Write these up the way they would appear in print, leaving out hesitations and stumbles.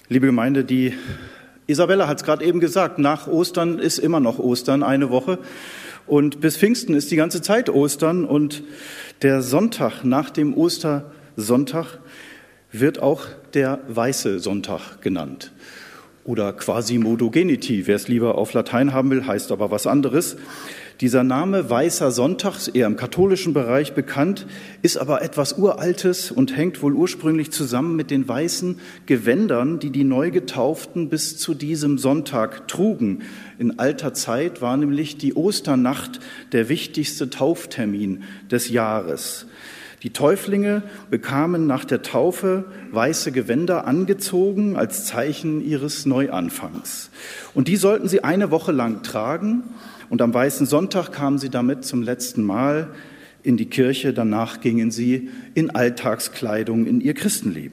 Liebe Gemeinde, die Isabella hat es gerade eben gesagt, nach Ostern ist immer noch Ostern, eine Woche. Und bis Pfingsten ist die ganze Zeit Ostern. Und der Sonntag nach dem Ostersonntag wird auch der Weiße Sonntag genannt. Oder Quasimodo Geniti, wer es lieber auf Latein haben will, heißt aber was anderes. Dieser Name Weißer Sonntag, eher im katholischen Bereich bekannt, ist aber etwas Uraltes und hängt wohl ursprünglich zusammen mit den weißen Gewändern, die die Neugetauften bis zu diesem Sonntag trugen. In alter Zeit war nämlich die Osternacht der wichtigste Tauftermin des Jahres. Die Täuflinge bekamen nach der Taufe weiße Gewänder angezogen als Zeichen ihres Neuanfangs. Und die sollten sie eine Woche lang tragen. Und am Weißen Sonntag kamen sie damit zum letzten Mal in die Kirche. Danach gingen sie in Alltagskleidung in ihr Christenleben.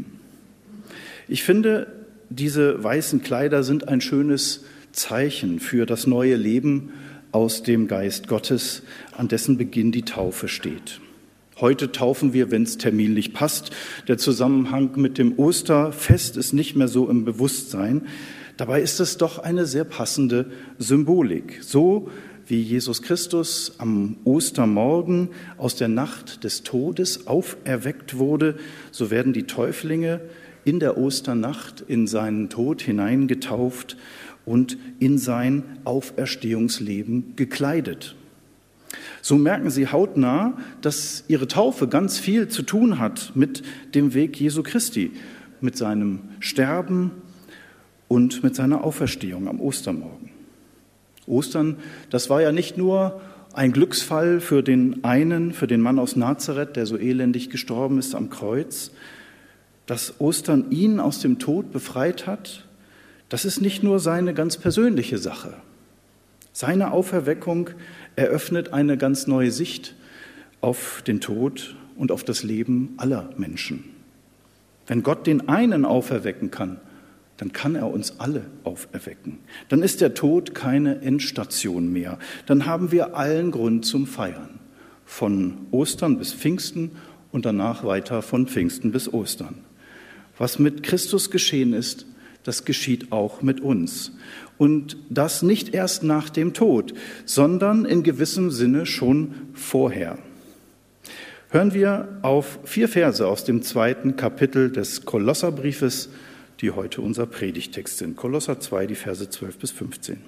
Ich finde, diese weißen Kleider sind ein schönes Zeichen für das neue Leben aus dem Geist Gottes, an dessen Beginn die Taufe steht. Heute taufen wir, wenn es terminlich passt. Der Zusammenhang mit dem Osterfest ist nicht mehr so im Bewusstsein. Dabei ist es doch eine sehr passende Symbolik. So wie Jesus Christus am Ostermorgen aus der Nacht des Todes auferweckt wurde, so werden die Täuflinge in der Osternacht in seinen Tod hineingetauft und in sein Auferstehungsleben gekleidet. So merken sie hautnah, dass ihre Taufe ganz viel zu tun hat mit dem Weg Jesu Christi, mit seinem Sterben und mit seiner Auferstehung am Ostermorgen. Ostern, das war ja nicht nur ein Glücksfall für den Mann aus Nazareth, der so elendig gestorben ist am Kreuz. Dass Ostern ihn aus dem Tod befreit hat, das ist nicht nur seine ganz persönliche Sache. Seine Auferweckung eröffnet eine ganz neue Sicht auf den Tod und auf das Leben aller Menschen. Wenn Gott den einen auferwecken kann, dann kann er uns alle auferwecken. Dann ist der Tod keine Endstation mehr. Dann haben wir allen Grund zum Feiern. Von Ostern bis Pfingsten und danach weiter von Pfingsten bis Ostern. Was mit Christus geschehen ist, das geschieht auch mit uns. Und das nicht erst nach dem Tod, sondern in gewissem Sinne schon vorher. Hören wir auf 4 Verse aus dem 2. Kapitel des Kolosserbriefes, die heute unser Predigtext sind. Kolosser 2, die Verse 12 bis 15.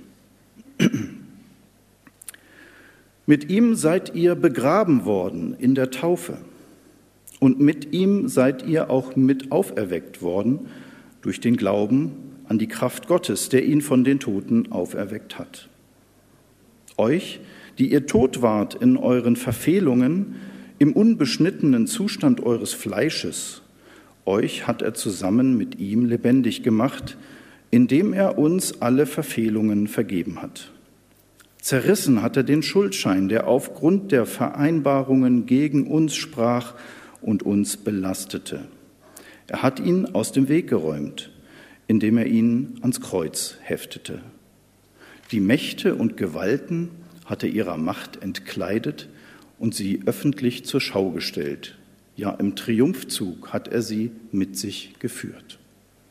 Mit ihm seid ihr begraben worden in der Taufe. Und mit ihm seid ihr auch mit auferweckt worden durch den Glauben an die Kraft Gottes, der ihn von den Toten auferweckt hat. Euch, die ihr tot wart in euren Verfehlungen, im unbeschnittenen Zustand eures Fleisches, euch hat er zusammen mit ihm lebendig gemacht, indem er uns alle Verfehlungen vergeben hat. Zerrissen hat er den Schuldschein, der aufgrund der Vereinbarungen gegen uns sprach und uns belastete. Er hat ihn aus dem Weg geräumt, indem er ihn ans Kreuz heftete. Die Mächte und Gewalten hat er ihrer Macht entkleidet und sie öffentlich zur Schau gestellt. Ja, im Triumphzug hat er sie mit sich geführt.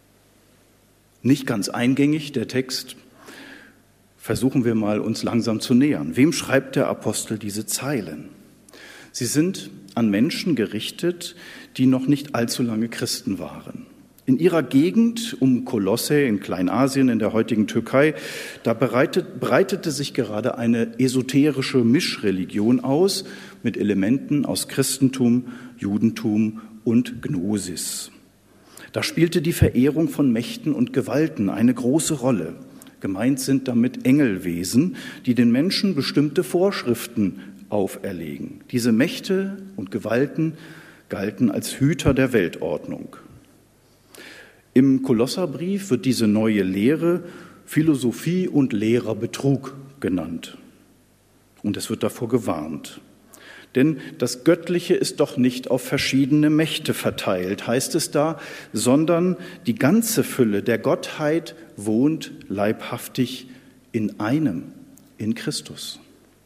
Nicht ganz eingängig, der Text. Versuchen wir mal, uns langsam zu nähern. Wem schreibt der Apostel diese Zeilen? Sie sind an Menschen gerichtet, die noch nicht allzu lange Christen waren. In ihrer Gegend um Kolosse in Kleinasien, in der heutigen Türkei, da breitete sich gerade eine esoterische Mischreligion aus mit Elementen aus Christentum, Judentum und Gnosis. Da spielte die Verehrung von Mächten und Gewalten eine große Rolle. Gemeint sind damit Engelwesen, die den Menschen bestimmte Vorschriften auferlegen. Diese Mächte und Gewalten galten als Hüter der Weltordnung. Im Kolosserbrief wird diese neue Lehre Philosophie und leerer Betrug genannt. Und es wird davor gewarnt. Denn das Göttliche ist doch nicht auf verschiedene Mächte verteilt, heißt es da, sondern die ganze Fülle der Gottheit wohnt leibhaftig in einem, in Christus.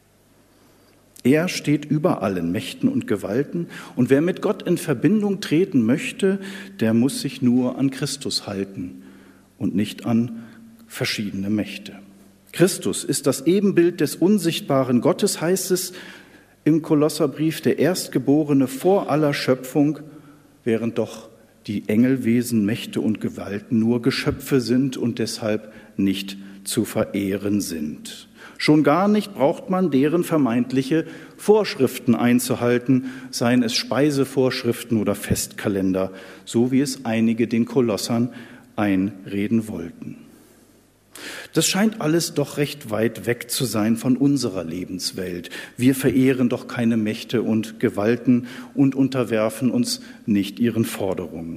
Er steht über allen Mächten und Gewalten, und wer mit Gott in Verbindung treten möchte, der muss sich nur an Christus halten und nicht an verschiedene Mächte. Christus ist das Ebenbild des unsichtbaren Gottes, heißt es im Kolosserbrief, der Erstgeborene vor aller Schöpfung, während doch die Engelwesen, Mächte und Gewalten nur Geschöpfe sind und deshalb nicht zu verehren sind. Schon gar nicht braucht man deren vermeintliche Vorschriften einzuhalten, seien es Speisevorschriften oder Festkalender, so wie es einige den Kolossern einreden wollten. Das scheint alles doch recht weit weg zu sein von unserer Lebenswelt. Wir verehren doch keine Mächte und Gewalten und unterwerfen uns nicht ihren Forderungen.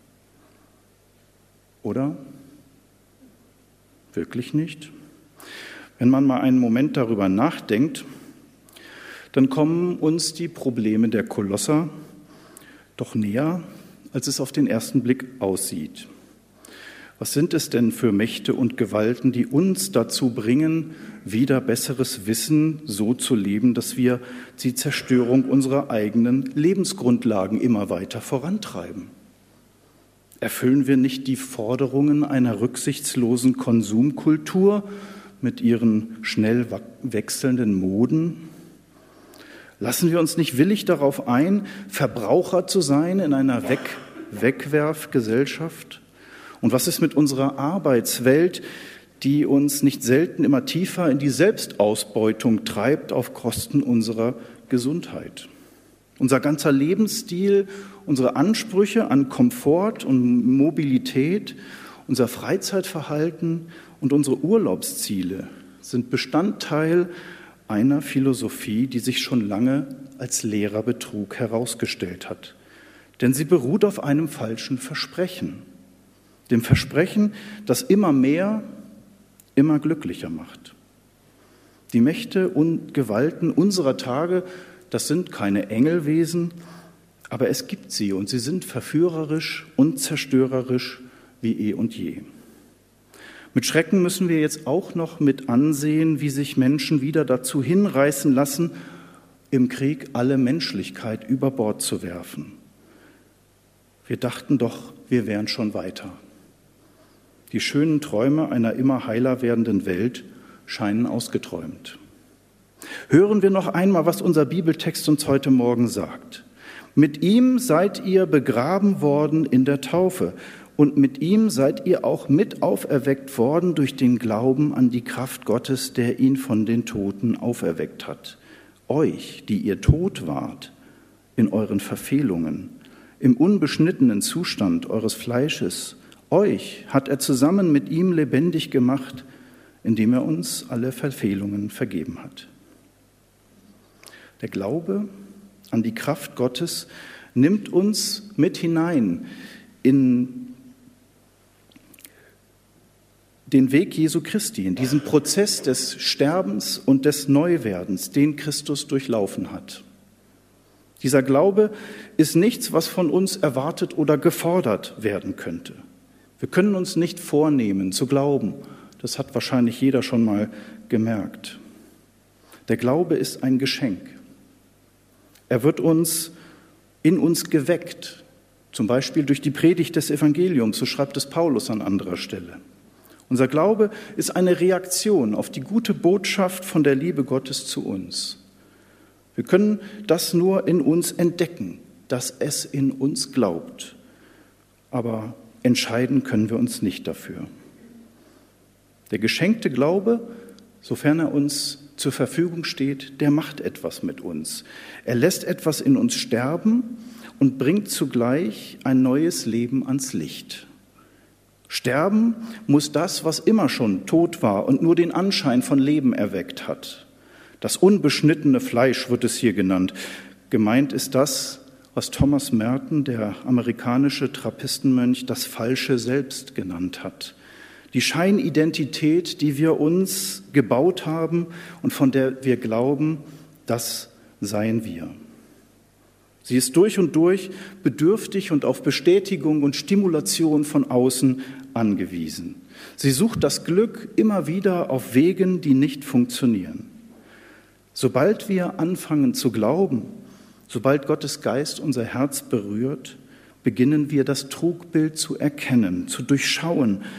Oder? Wirklich nicht? Wenn man mal einen Moment darüber nachdenkt, dann kommen uns die Probleme der Kolosser doch näher, als es auf den ersten Blick aussieht. Was sind es denn für Mächte und Gewalten, die uns dazu bringen, wieder besseres Wissen so zu leben, dass wir die Zerstörung unserer eigenen Lebensgrundlagen immer weiter vorantreiben? Erfüllen wir nicht die Forderungen einer rücksichtslosen Konsumkultur mit ihren schnell wechselnden Moden? Lassen wir uns nicht willig darauf ein, Verbraucher zu sein in einer Wegwerfgesellschaft? Und was ist mit unserer Arbeitswelt, die uns nicht selten immer tiefer in die Selbstausbeutung treibt auf Kosten unserer Gesundheit? Unser ganzer Lebensstil, unsere Ansprüche an Komfort und Mobilität, unser Freizeitverhalten und unsere Urlaubsziele sind Bestandteil einer Philosophie, die sich schon lange als leerer Betrug herausgestellt hat. Denn sie beruht auf einem falschen Versprechen. Dem Versprechen, das immer mehr, immer glücklicher macht. Die Mächte und Gewalten unserer Tage, das sind keine Engelwesen, aber es gibt sie und sie sind verführerisch und zerstörerisch wie eh und je. Mit Schrecken müssen wir jetzt auch noch mit ansehen, wie sich Menschen wieder dazu hinreißen lassen, im Krieg alle Menschlichkeit über Bord zu werfen. Wir dachten doch, wir wären schon weiter. Die schönen Träume einer immer heiler werdenden Welt scheinen ausgeträumt. Hören wir noch einmal, was unser Bibeltext uns heute Morgen sagt. Mit ihm seid ihr begraben worden in der Taufe und mit ihm seid ihr auch mit auferweckt worden durch den Glauben an die Kraft Gottes, der ihn von den Toten auferweckt hat. Euch, die ihr tot wart in euren Verfehlungen, im unbeschnittenen Zustand eures Fleisches, euch hat er zusammen mit ihm lebendig gemacht, indem er uns alle Verfehlungen vergeben hat. Der Glaube an die Kraft Gottes nimmt uns mit hinein in den Weg Jesu Christi, in diesen Prozess des Sterbens und des Neuwerdens, den Christus durchlaufen hat. Dieser Glaube ist nichts, was von uns erwartet oder gefordert werden könnte. Wir können uns nicht vornehmen zu glauben. Das hat wahrscheinlich jeder schon mal gemerkt. Der Glaube ist ein Geschenk. Er wird in uns geweckt, zum Beispiel durch die Predigt des Evangeliums, so schreibt es Paulus an anderer Stelle. Unser Glaube ist eine Reaktion auf die gute Botschaft von der Liebe Gottes zu uns. Wir können das nur in uns entdecken, dass es in uns glaubt. Aber entscheiden können wir uns nicht dafür. Der geschenkte Glaube, sofern er uns zur Verfügung steht, der macht etwas mit uns. Er lässt etwas in uns sterben und bringt zugleich ein neues Leben ans Licht. Sterben muss das, was immer schon tot war und nur den Anschein von Leben erweckt hat. Das unbeschnittene Fleisch wird es hier genannt. Gemeint ist das, was Thomas Merton, der amerikanische Trappistenmönch, das falsche Selbst genannt hat. Die Scheinidentität, die wir uns gebaut haben und von der wir glauben, das seien wir. Sie ist durch und durch bedürftig und auf Bestätigung und Stimulation von außen angewiesen. Sie sucht das Glück immer wieder auf Wegen, die nicht funktionieren. Sobald wir anfangen zu glauben, sobald Gottes Geist unser Herz berührt, beginnen wir das Trugbild zu erkennen, zu durchschauen,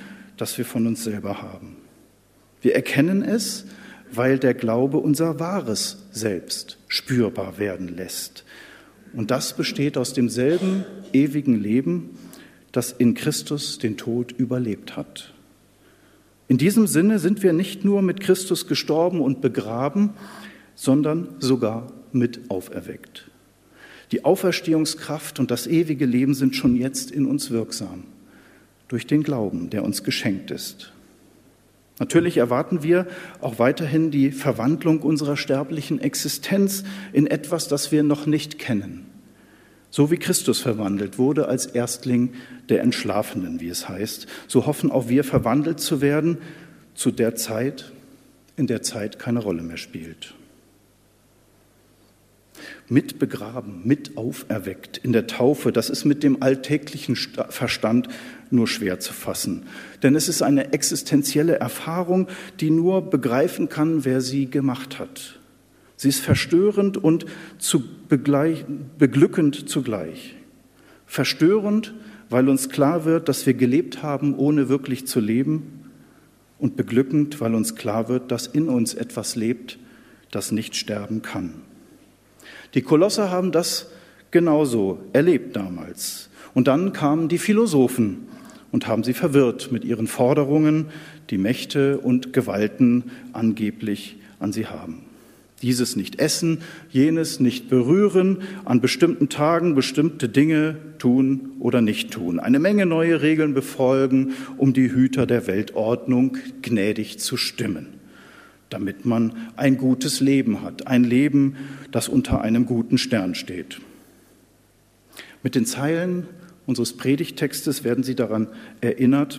das wir von uns selber haben. Wir erkennen es, weil der Glaube unser wahres Selbst spürbar werden lässt. Und das besteht aus demselben ewigen Leben, das in Christus den Tod überlebt hat. In diesem Sinne sind wir nicht nur mit Christus gestorben und begraben, sondern sogar mit auferweckt. Die Auferstehungskraft und das ewige Leben sind schon jetzt in uns wirksam, durch den Glauben, der uns geschenkt ist. Natürlich erwarten wir auch weiterhin die Verwandlung unserer sterblichen Existenz in etwas, das wir noch nicht kennen. So wie Christus verwandelt wurde als Erstling der Entschlafenen, wie es heißt, so hoffen auch wir, verwandelt zu werden zu der Zeit, in der Zeit keine Rolle mehr spielt. Mit begraben, mit auferweckt in der Taufe, das ist mit dem alltäglichen Verstand nur schwer zu fassen. Denn es ist eine existenzielle Erfahrung, die nur begreifen kann, wer sie gemacht hat. Sie ist verstörend und beglückend zugleich. Verstörend, weil uns klar wird, dass wir gelebt haben, ohne wirklich zu leben. Und beglückend, weil uns klar wird, dass in uns etwas lebt, das nicht sterben kann. Die Kolosser haben das genauso erlebt damals. Und dann kamen die Philosophen und haben sie verwirrt mit ihren Forderungen, die Mächte und Gewalten angeblich an sie haben. Dieses nicht essen, jenes nicht berühren, an bestimmten Tagen bestimmte Dinge tun oder nicht tun. Eine Menge neue Regeln befolgen, um die Hüter der Weltordnung gnädig zu stimmen, damit man ein gutes Leben hat, ein Leben, das unter einem guten Stern steht. Mit den Zeilen unseres Predigttextes werden Sie daran erinnert,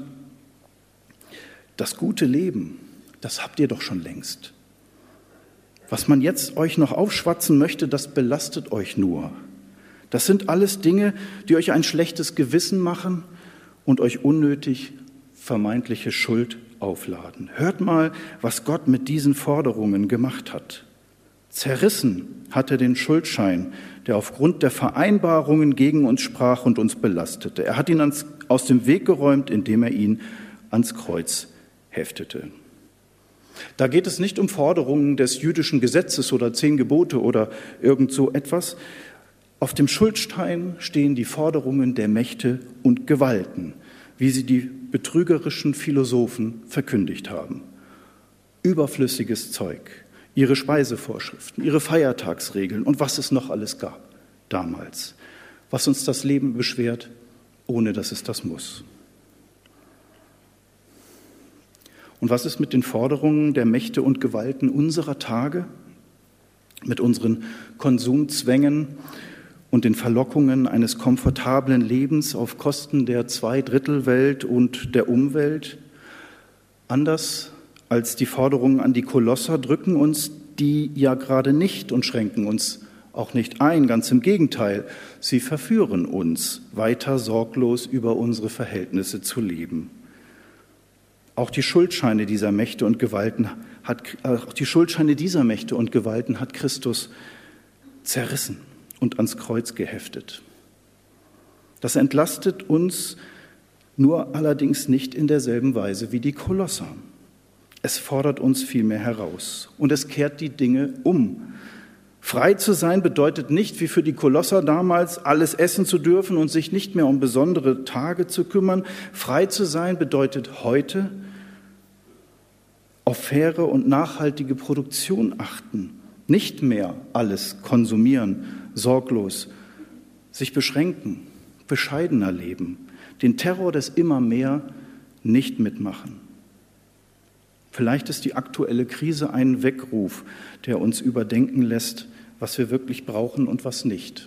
das gute Leben, das habt ihr doch schon längst. Was man jetzt euch noch aufschwatzen möchte, das belastet euch nur. Das sind alles Dinge, die euch ein schlechtes Gewissen machen und euch unnötig vermeintliche Schuld aufladen. Hört mal, was Gott mit diesen Forderungen gemacht hat. Zerrissen hat er den Schuldschein, der aufgrund der Vereinbarungen gegen uns sprach und uns belastete. Er hat ihn aus dem Weg geräumt, indem er ihn ans Kreuz heftete. Da geht es nicht um Forderungen des jüdischen Gesetzes oder 10 Gebote oder irgend so etwas. Auf dem Schuldschein stehen die Forderungen der Mächte und Gewalten, wie sie die betrügerischen Philosophen verkündigt haben. Überflüssiges Zeug, ihre Speisevorschriften, ihre Feiertagsregeln und was es noch alles gab damals, was uns das Leben beschwert, ohne dass es das muss. Und was ist mit den Forderungen der Mächte und Gewalten unserer Tage, mit unseren Konsumzwängen und den Verlockungen eines komfortablen Lebens auf Kosten der Zweidrittelwelt und der Umwelt? Anders als die Forderungen an die Kolosser drücken uns die ja gerade nicht und schränken uns auch nicht ein, ganz im Gegenteil, sie verführen uns, weiter sorglos über unsere Verhältnisse zu leben. Auch die Schuldscheine dieser Mächte und Gewalten hat Christus zerrissen und ans Kreuz geheftet. Das entlastet uns nur allerdings nicht in derselben Weise wie die Kolosser. Es fordert uns vielmehr heraus und es kehrt die Dinge um. Frei zu sein bedeutet nicht, wie für die Kolosser damals, alles essen zu dürfen und sich nicht mehr um besondere Tage zu kümmern. Frei zu sein bedeutet heute auf faire und nachhaltige Produktion achten, nicht mehr alles konsumieren, sorglos, sich beschränken, bescheidener leben, den Terror des Immer-mehr nicht mitmachen. Vielleicht ist die aktuelle Krise ein Weckruf, der uns überdenken lässt, was wir wirklich brauchen und was nicht.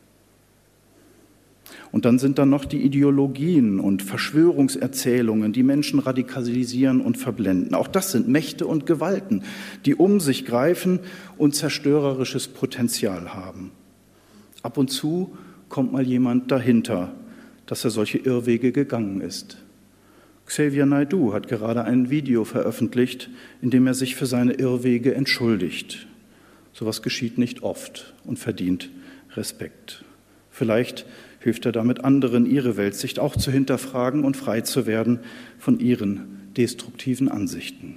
Und dann sind da noch die Ideologien und Verschwörungserzählungen, die Menschen radikalisieren und verblenden. Auch das sind Mächte und Gewalten, die um sich greifen und zerstörerisches Potenzial haben. Ab und zu kommt mal jemand dahinter, dass er solche Irrwege gegangen ist. Xavier Naidoo hat gerade ein Video veröffentlicht, in dem er sich für seine Irrwege entschuldigt. Sowas geschieht nicht oft und verdient Respekt. Vielleicht hilft er damit anderen, ihre Weltsicht auch zu hinterfragen und frei zu werden von ihren destruktiven Ansichten.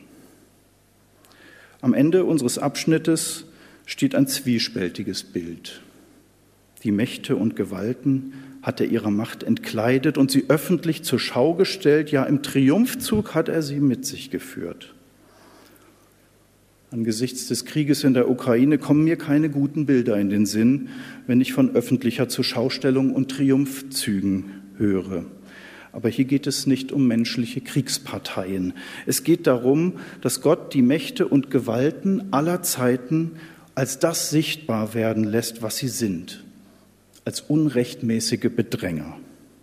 Am Ende unseres Abschnittes steht ein zwiespältiges Bild. Die Mächte und Gewalten hat er ihrer Macht entkleidet und sie öffentlich zur Schau gestellt. Ja, im Triumphzug hat er sie mit sich geführt. Angesichts des Krieges in der Ukraine kommen mir keine guten Bilder in den Sinn, wenn ich von öffentlicher Zurschaustellung und Triumphzügen höre. Aber hier geht es nicht um menschliche Kriegsparteien. Es geht darum, dass Gott die Mächte und Gewalten aller Zeiten als das sichtbar werden lässt, was sie sind, als unrechtmäßige Bedränger.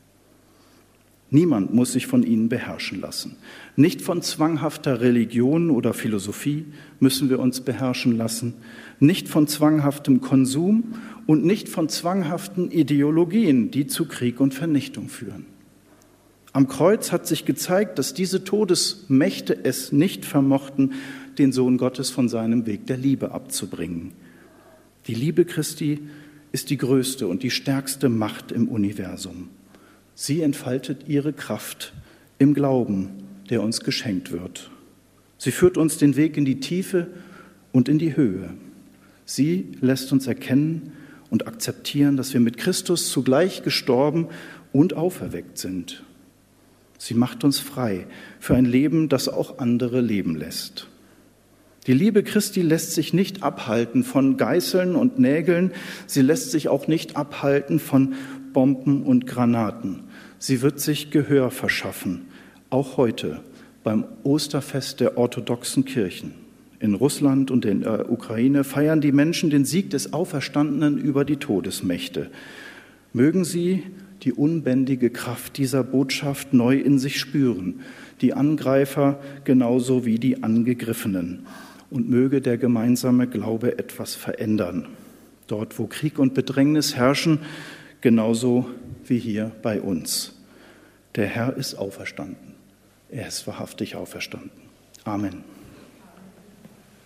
Niemand muss sich von ihnen beherrschen lassen. Nicht von zwanghafter Religion oder Philosophie müssen wir uns beherrschen lassen, nicht von zwanghaftem Konsum und nicht von zwanghaften Ideologien, die zu Krieg und Vernichtung führen. Am Kreuz hat sich gezeigt, dass diese Todesmächte es nicht vermochten, den Sohn Gottes von seinem Weg der Liebe abzubringen. Die Liebe Christi ist die größte und die stärkste Macht im Universum. Sie entfaltet ihre Kraft im Glauben, der uns geschenkt wird. Sie führt uns den Weg in die Tiefe und in die Höhe. Sie lässt uns erkennen und akzeptieren, dass wir mit Christus zugleich gestorben und auferweckt sind. Sie macht uns frei für ein Leben, das auch andere leben lässt. Die Liebe Christi lässt sich nicht abhalten von Geißeln und Nägeln. Sie lässt sich auch nicht abhalten von Bomben und Granaten. Sie wird sich Gehör verschaffen, auch heute beim Osterfest der orthodoxen Kirchen. In Russland und in der Ukraine feiern die Menschen den Sieg des Auferstandenen über die Todesmächte. Mögen sie die unbändige Kraft dieser Botschaft neu in sich spüren, die Angreifer genauso wie die Angegriffenen. Und möge der gemeinsame Glaube etwas verändern. Dort, wo Krieg und Bedrängnis herrschen, genauso wie hier bei uns. Der Herr ist auferstanden. Er ist wahrhaftig auferstanden. Amen.